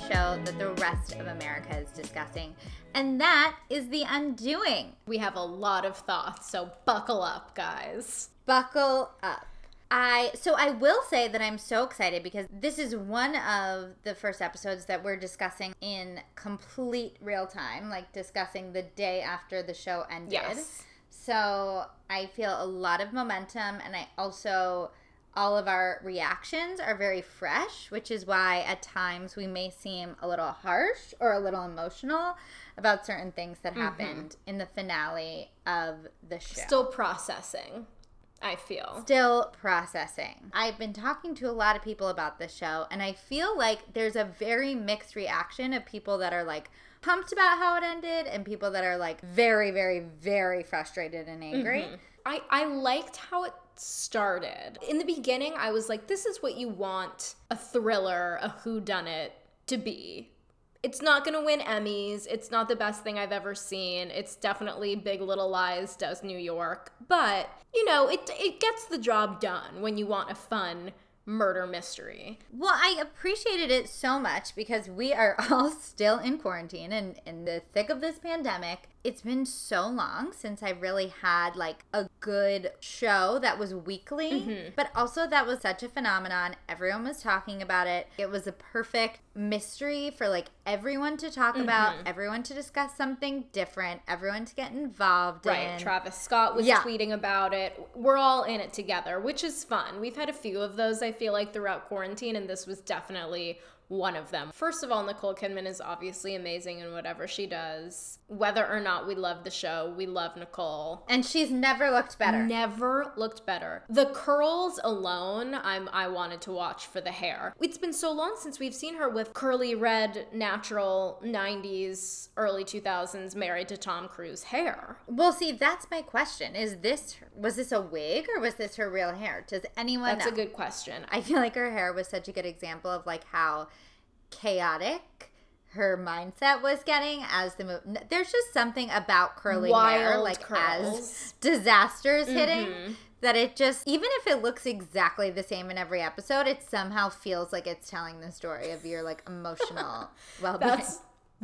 show that the rest of America is discussing, and that is The Undoing. We have a lot of thoughts, so buckle up, guys. Buckle up. I will say that I'm so excited because this is one of the first episodes that we're discussing in complete real time, like discussing the day after the show ended. Yes. So I feel a lot of momentum, and all of our reactions are very fresh, which is why at times we may seem a little harsh or a little emotional about certain things that happened in the finale of the show. Still processing, I feel. Still processing. I've been talking to a lot of people about this show, and I feel like there's a very mixed reaction of people that are like pumped about how it ended and people that are like very, very, very frustrated and angry. I liked how it started. In the beginning, I was like, this is what you want a thriller, a whodunit to be. It's not going to win Emmys. It's not the best thing I've ever seen. It's definitely Big Little Lies does New York. But, you know, it gets the job done when you want a fun murder mystery. Well, I appreciated it so much because we are all still in quarantine and in the thick of this pandemic. It's been so long since I really had like a good show that was weekly, but also that was such a phenomenon. Everyone was talking about it. It was a perfect mystery for like everyone to talk about, everyone to discuss something different, everyone to get involved in. Right, Travis Scott was tweeting about it. We're all in it together, which is fun. We've had a few of those, I feel like, throughout quarantine, and this was definitely one of them. First of all, Nicole Kidman is obviously amazing in whatever she does. Whether or not we love the show, we love Nicole. And she's never looked better. Never looked better. The curls alone, I wanted to watch for the hair. It's been so long since we've seen her with curly red, natural 90s, early 2000s, married to Tom Cruise hair. Well, see, that's my question. Was this a wig or was this her real hair? Does anyone know? That's a good question. I feel like her hair was such a good example of like how chaotic her mindset was getting as the movie. There's just something about curly hair, like curls. As disasters hitting, that it just, even if it looks exactly the same in every episode, it somehow feels like it's telling the story of your like emotional well-being. That's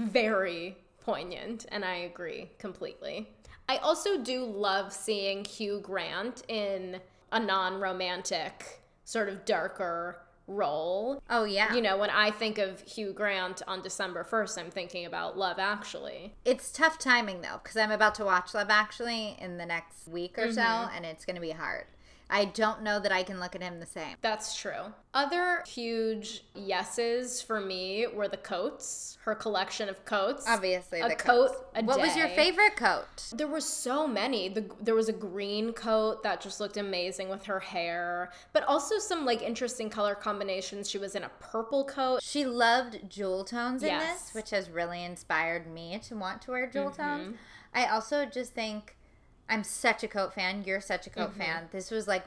very poignant, and I agree completely. I also do love seeing Hugh Grant in a non-romantic, sort of darker role. Oh, yeah. You know, when I think of Hugh Grant on December 1st, I'm thinking about Love Actually. It's tough timing, though, because I'm about to watch Love Actually in the next week or so, and it's going to be hard. I don't know that I can look at him the same. That's true. Other huge yeses for me were the coats, her collection of coats. Obviously, a the coat coats. a What day. was your favorite coat? There were so many. There was a green coat that just looked amazing with her hair, but also some like interesting color combinations. She was in a purple coat. She loved jewel tones in Yes. this, which has really inspired me to want to wear jewel tones. I also just think I'm such a coat fan. You're such a coat fan. This was like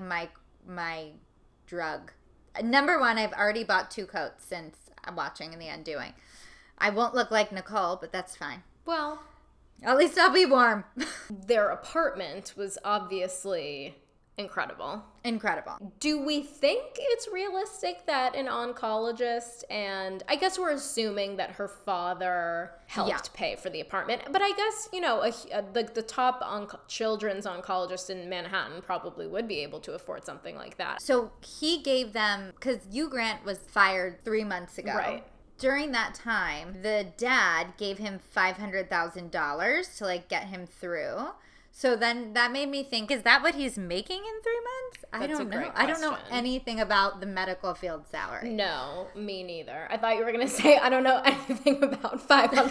my drug. Number one, I've already bought 2 coats since watching In the Undoing. I won't look like Nicole, but that's fine. Well, At least I'll be warm. their apartment was obviously incredible. Incredible. Do we think it's realistic that an oncologist, and I guess we're assuming that her father helped pay for the apartment, but I guess, you know, the top children's oncologist in Manhattan probably would be able to afford something like that. So he gave them, because Hugh Grant was fired 3 months ago. Right. During that time, the dad gave him $500,000 to like get him through. So then that made me think, is that what he's making in 3 months? I That's don't a know. great I don't know question. anything about the medical field salary. No, me neither. I thought you were going to say, I don't know anything about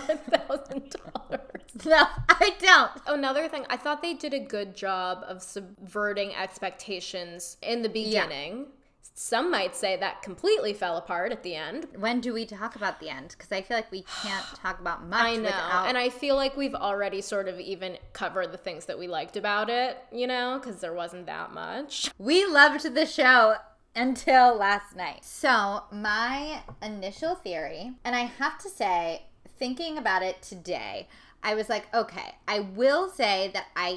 $500,000. No, I don't. Another thing, I thought they did a good job of subverting expectations in the beginning. Some might say that completely fell apart at the end. When do we talk about the end? Because I feel like we can't talk about much I know, without... and I feel like we've already sort of even covered the things that we liked about it, you know, because there wasn't that much. We loved the show until last night. So my initial theory, and I have to say, thinking about it today, I was like, okay, I will say that I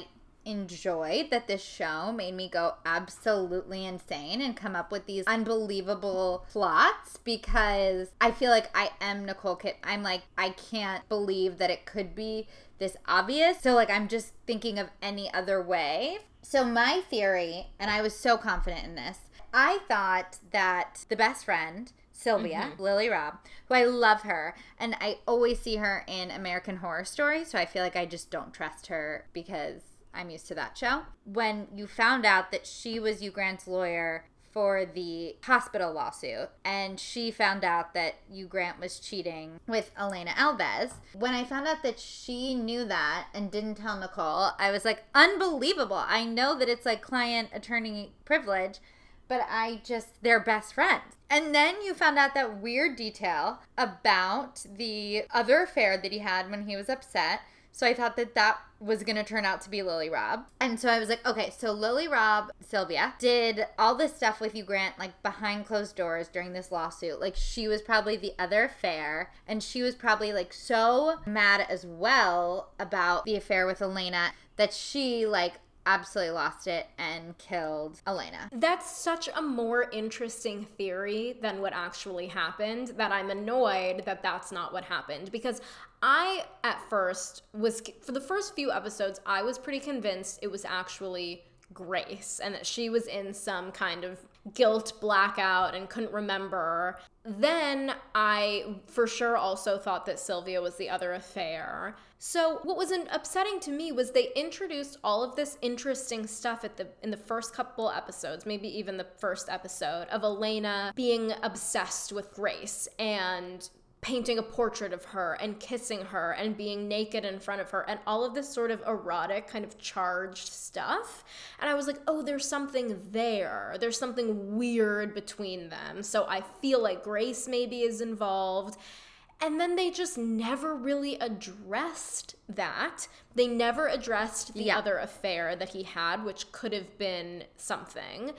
enjoyed that this show made me go absolutely insane and come up with these unbelievable plots, because I feel like I am Nicole Kidman. I'm like, I can't believe that it could be this obvious. So like, I'm just thinking of any other way. So my theory, and I was so confident in this, I thought that the best friend, Sylvia, Lily Rabe, who I love her, and I always see her in American Horror Story, so I feel like I just don't trust her because I'm used to that show. When you found out that she was Hugh Grant's lawyer for the hospital lawsuit, and she found out that Hugh Grant was cheating with Elena Alves, when I found out that she knew that and didn't tell Nicole, I was like, unbelievable. I know that it's like client-attorney privilege, but they're best friends. And then you found out that weird detail about the other affair that he had when he was upset. So I thought that that was going to turn out to be Lily Rabe. And so I was like, okay, so Lily Rabe, Sylvia, did all this stuff with Hugh Grant, like behind closed doors during this lawsuit. Like she was probably the other affair. And she was probably like so mad as well about the affair with Elena that she like absolutely lost it and killed Elena. That's such a more interesting theory than what actually happened, that I'm annoyed that that's not what happened. Because I, at first, for the first few episodes, I was pretty convinced it was actually Grace and that she was in some kind of guilt blackout and couldn't remember. Then I for sure also thought that Sylvia was the other affair. So what was upsetting to me was they introduced all of this interesting stuff in the first couple episodes, maybe even the first episode, of Elena being obsessed with Grace and painting a portrait of her and kissing her and being naked in front of her and all of this sort of erotic kind of charged stuff. And I was like, oh, there's something there. There's something weird between them. So I feel like Grace maybe is involved. And then they just never really addressed that. They never addressed the other affair that he had, which could have been something.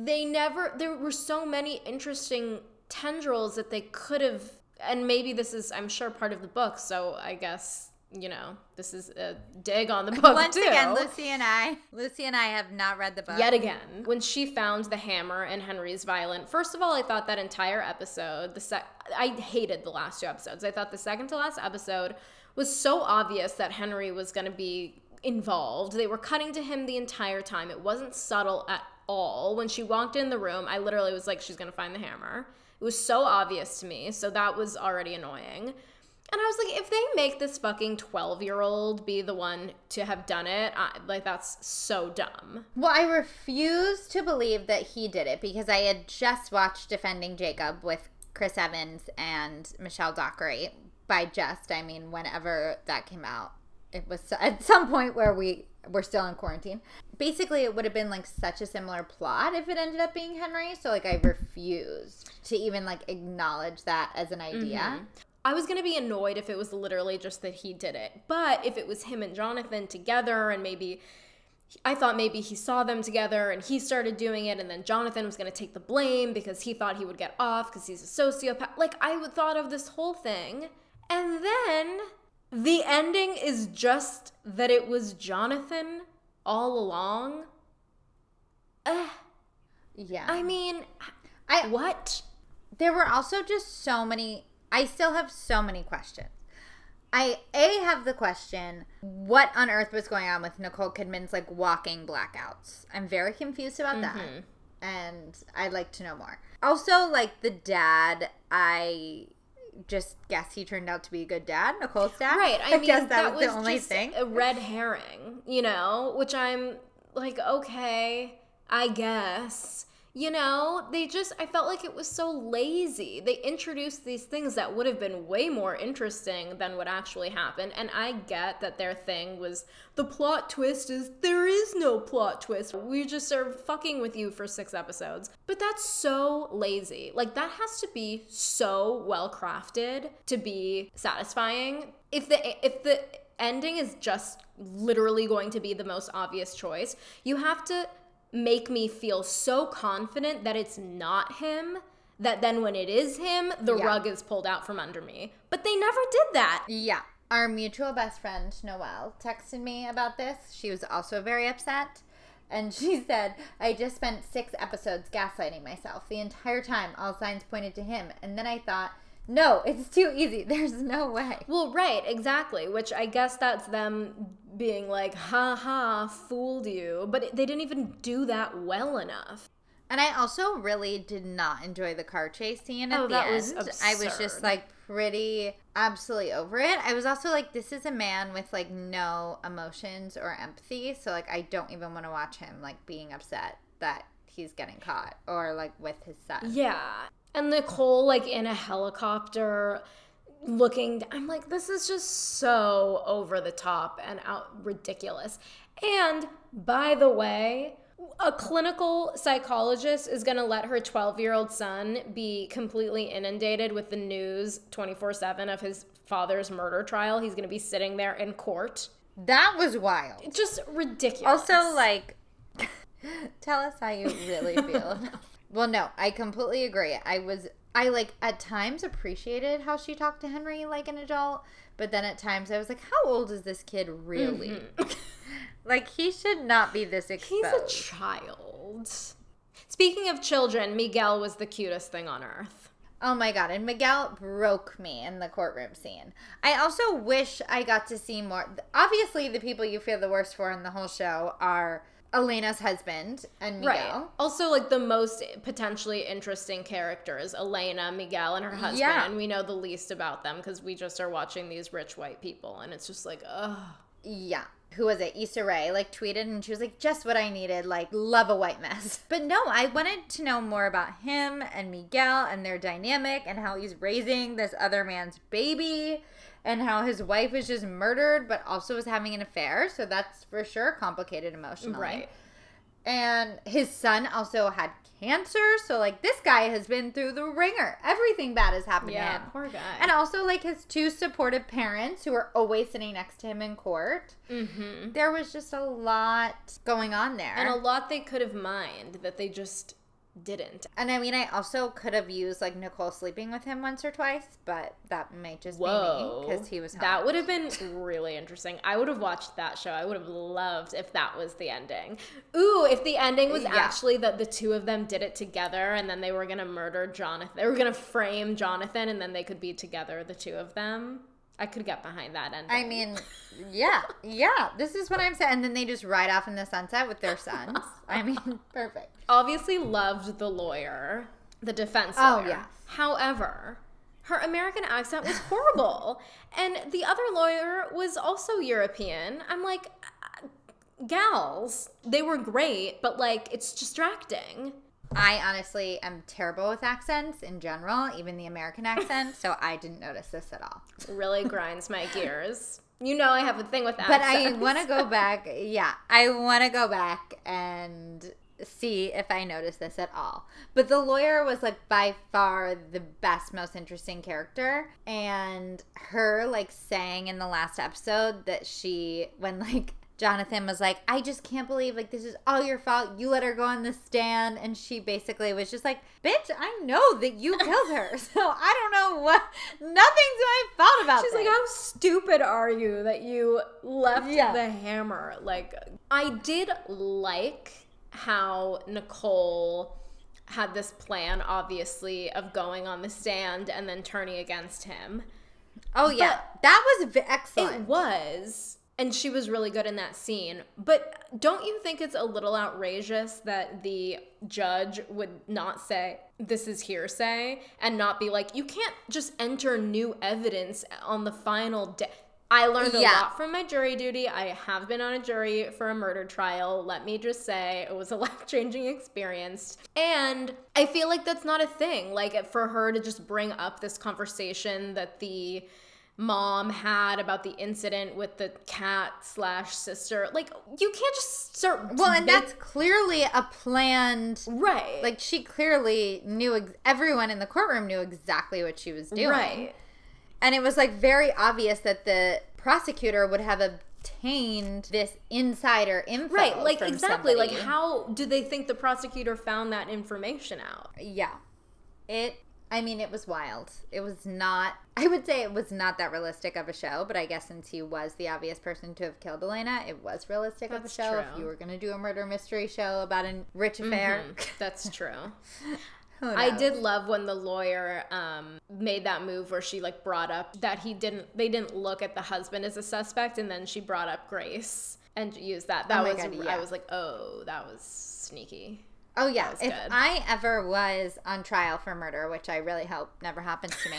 There were so many interesting tendrils that they could have. And maybe this is, I'm sure, part of the book, so I guess, this is a dig on the book, Once again, Lucy and I have not read the book. Yet again. When she found the hammer in Henry's violin, first of all, I thought that entire episode, I hated the last two episodes. I thought the second to last episode was so obvious that Henry was going to be involved. They were cutting to him the entire time. It wasn't subtle at all. When she walked in the room, I literally was like, she's going to find the hammer. It was so obvious to me, so that was already annoying. And I was like, if they make this fucking 12-year-old be the one to have done it, that's so dumb. Well, I refuse to believe that he did it because I had just watched Defending Jacob with Chris Evans and Michelle Dockery. By just, I mean whenever that came out. It was at some point where we were still in quarantine. Basically, it would have been like such a similar plot if it ended up being Henry. So like I refused to even like acknowledge that as an idea. Mm-hmm. I was going to be annoyed if it was literally just that he did it. But if it was him and Jonathan together and I thought maybe he saw them together and he started doing it and then Jonathan was going to take the blame because he thought he would get off because he's a sociopath. Like I would thought of this whole thing. And then the ending is just that it was Jonathan all along. Yeah. I mean, what? There were also just so many, I still have so many questions. I have the question, what on earth was going on with Nicole Kidman's like walking blackouts? I'm very confused about that. And I'd like to know more. Also, like the dad, I just guess he turned out to be a good dad, Nicole's dad. Right. I mean, guess that was the only just thing. A red herring, which I'm like, okay, I guess. I felt like it was so lazy. They introduced these things that would have been way more interesting than what actually happened. And I get that their thing was, the plot twist is, there is no plot twist. We just are fucking with you for 6 episodes. But that's so lazy. Like, that has to be so well crafted to be satisfying. If the ending is just literally going to be the most obvious choice, you have to make me feel so confident that it's not him, that then when it is him, the rug is pulled out from under me. But they never did that. Yeah. Our mutual best friend, Noelle, texted me about this. She was also very upset. And she said, I just spent 6 episodes gaslighting myself. The entire time, all signs pointed to him. And then I thought, no, it's too easy. There's no way. Well, right, exactly. Which I guess that's them being like, ha ha, fooled you. But they didn't even do that well enough. And I also really did not enjoy the car chase scene at the end. Was absurd. I was just like pretty absolutely over it. I was also like, this is a man with like no emotions or empathy. So like, I don't even want to watch him like being upset that he's getting caught or like with his son. Yeah. And Nicole like in a helicopter looking, I'm like, this is just so over the top and ridiculous. And by the way, a clinical psychologist is going to let her 12-year-old son be completely inundated with the news 24/7 of his father's murder trial. He's going to be sitting there in court. That was wild. Just ridiculous. Also, like, tell us how you really feel. Well, no, I completely agree. I like at times appreciated how she talked to Henry like an adult, but then at times I was like, how old is this kid really? Mm-hmm. Like, he should not be this exposed. He's a child. Speaking of children, Miguel was the cutest thing on earth. Oh my God, and Miguel broke me in the courtroom scene. I also wish I got to see more. Obviously, the people you feel the worst for in the whole show are Elena's husband and Miguel. Right. Also, like, the most potentially interesting characters, Elena, Miguel, and her husband. Yeah. And we know the least about them because we just are watching these rich white people. And it's just like, ugh. Yeah. Who was it? Issa Rae, like, tweeted, and she was like, just what I needed, like, love a white mess. But no, I wanted to know more about him and Miguel and their dynamic and how he's raising this other man's baby and how his wife was just murdered but also was having an affair. So that's for sure complicated emotionally. Right. And his son also had cancer. So, like, this guy has been through the ringer. Everything bad has happened to him. Yeah, poor guy. And also, like, his 2 supportive parents who are always sitting next to him in court. Mm-hmm. There was just a lot going on there. And a lot they could have mined that they just didn't. And I mean, I also could have used, like, Nicole sleeping with him once or twice, but that might just be me because he was hot. That would have been really interesting. I would have watched that show. I would have loved if that was the ending. Ooh, if the ending was actually that the 2 of them did it together and then they were going to murder Jonathan. They were going to frame Jonathan and then they could be together, the 2 of them. I could get behind that ending. I mean, yeah. This is what I'm saying. And then they just ride off in the sunset with their sons. I mean, perfect. Obviously loved the lawyer, the defense lawyer. Oh, yeah. However, her American accent was horrible. And the other lawyer was also European. I'm like, gals, they were great, but, like, it's distracting. I honestly am terrible with accents in general, even the American accent, so I didn't notice this at all. Really grinds my gears. You know I have a thing with accents. But I want to go back. Yeah, I want to go back and see if I notice this at all. But the lawyer was, like, by far the best, most interesting character. And her, like, saying in the last episode that when, like, Jonathan was like, I just can't believe, like, this is all your fault. You let her go on the stand. And she basically was just like, bitch, I know that you killed her. So I don't know nothing's my fault about this. She's like, how stupid are you that you left the hammer? Like, I did like how Nicole had this plan, obviously, of going on the stand and then turning against him. Oh, yeah. That was excellent. It was. And she was really good in that scene. But don't you think it's a little outrageous that the judge would not say, this is hearsay, and not be like, you can't just enter new evidence on the final day. I learned a lot from my jury duty. I have been on a jury for a murder trial. Let me just say it was a life-changing experience. And I feel like that's not a thing. Like, for her to just bring up this conversation that the mom had about the incident with the cat/sister. Like, you can't just start. Well, and that's clearly a planned. Right. Like, she clearly knew, everyone in the courtroom knew exactly what she was doing. Right. And it was, like, very obvious that the prosecutor would have obtained this insider info. Right. Like, from exactly. somebody. Like, how do they think the prosecutor found that information out? Yeah. It I mean, it was wild. It was not, I would say it was not that realistic of a show, but I guess since he was the obvious person to have killed Elena, it was realistic of a show. True. If you were going to do a murder mystery show about a rich affair. That's true. I did love when the lawyer made that move where she like brought up that they didn't look at the husband as a suspect, and then she brought up Grace and used that. That was God, yeah. I was like, oh, that was sneaky. Oh yeah, if I ever was on trial for murder, which I really hope never happens to me,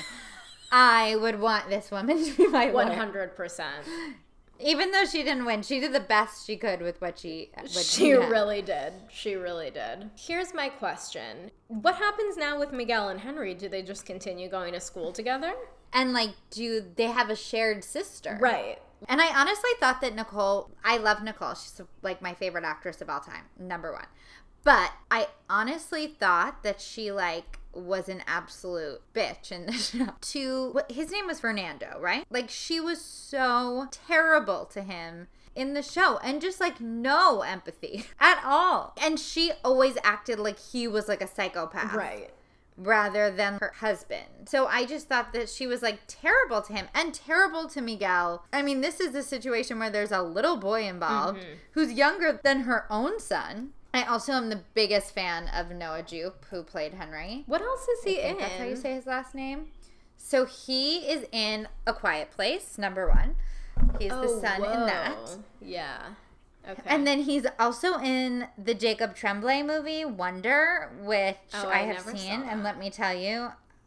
I would want this woman to be my lawyer. 100%. Even though she didn't win, she did the best she could with what she really did. She really did. Here's my question. What happens now with Miguel and Henry? Do they just continue going to school together? And, like, do they have a shared sister? Right. And I honestly thought that Nicole, I love Nicole. She's, like, my favorite actress of all time. Number one. But I honestly thought that she, like, was an absolute bitch in the show. His name was Fernando, right? Like, she was so terrible to him in the show and just, like, no empathy at all. And she always acted like he was, like, a psychopath. Right. Rather than her husband. So I just thought that she was, like, terrible to him and terrible to Miguel. I mean, this is a situation where there's a little boy involved who's younger than her own son. I also am the biggest fan of Noah Jupe, who played Henry. What else is he in? That's how you say his last name. So he is in A Quiet Place, number one. He's the son in that. Yeah. Okay. And then he's also in the Jacob Tremblay movie, Wonder, which I have seen. And let me tell you,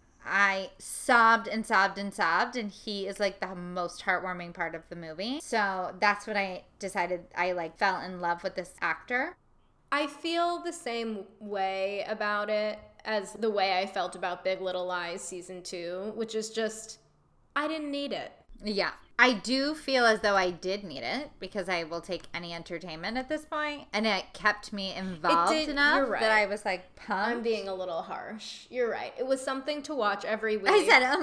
I sobbed and sobbed and sobbed, and he is, like, the most heartwarming part of the movie. So that's when I decided I, like, fell in love with this actor. I feel the same way about it as the way I felt about Big Little Lies season 2, which is just, I didn't need it. Yeah. I do feel as though I did need it because I will take any entertainment at this point, and it kept me involved enough that I was, like, pumped. I'm being a little harsh. You're right. It was something to watch every week. I said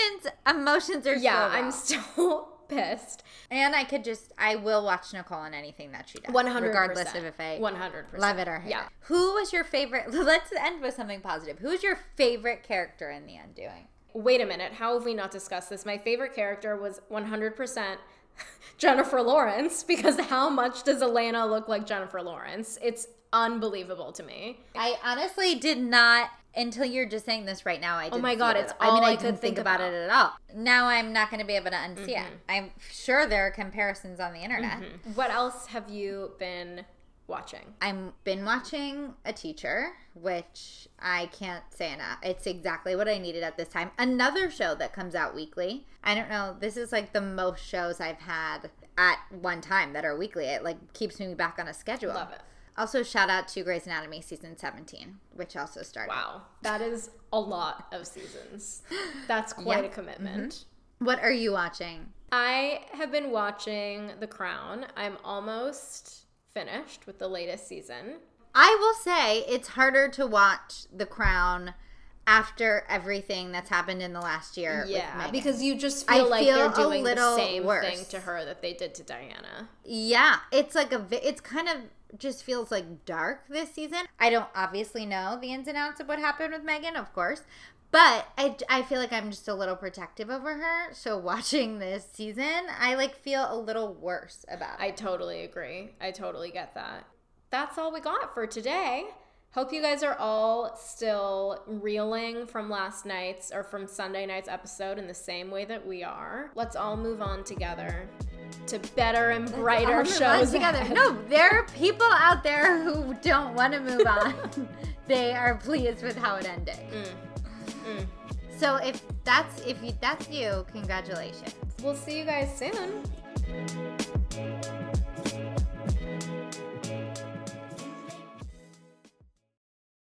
emotions are yeah, I'm still pissed. And I will watch Nicole in anything that she does. 100%. Regardless of if I 100%. love it or hate it. Who was your favorite? Let's end with something positive. Who was your favorite character in The Undoing? Wait a minute. How have we not discussed this? My favorite character was 100% Jennifer Lawrence, because how much does Elena look like Jennifer Lawrence? It's unbelievable to me. I honestly did not, until you're just saying this right now, I didn't Oh my God, see it's all I didn't could think about it at all. Now I'm not going to be able to unsee it. I'm sure there are comparisons on the internet. What else have you been watching? I've been watching A Teacher, which I can't say enough. It's exactly what I needed at this time. Another show that comes out weekly. I don't know. This is, like, the most shows I've had at one time that are weekly. It, like, keeps me back on a schedule. Love it. Also, shout out to Grey's Anatomy season 17, which also started. Wow. That is a lot of seasons. That's quite a commitment. What are you watching? I have been watching The Crown. I'm almost finished with the latest season. I will say it's harder to watch The Crown after everything that's happened in the last year. Yeah, because you just feel like they're doing the same thing to her that they did to Diana. Yeah, it's like it's kind of just feels like dark this season. I don't obviously know the ins and outs of what happened with Meghan, of course, but I feel like I'm just a little protective over her. So watching this season, I, like, feel a little worse about it. I totally agree. I totally get that. That's all we got for today. Hope you guys are all still reeling from last night's or from Sunday night's episode in the same way that we are. Let's all move on together to better and brighter shows together. No, there are people out there who don't want to move on. They are pleased with how it ended. So if that's you, congratulations. We'll see you guys soon.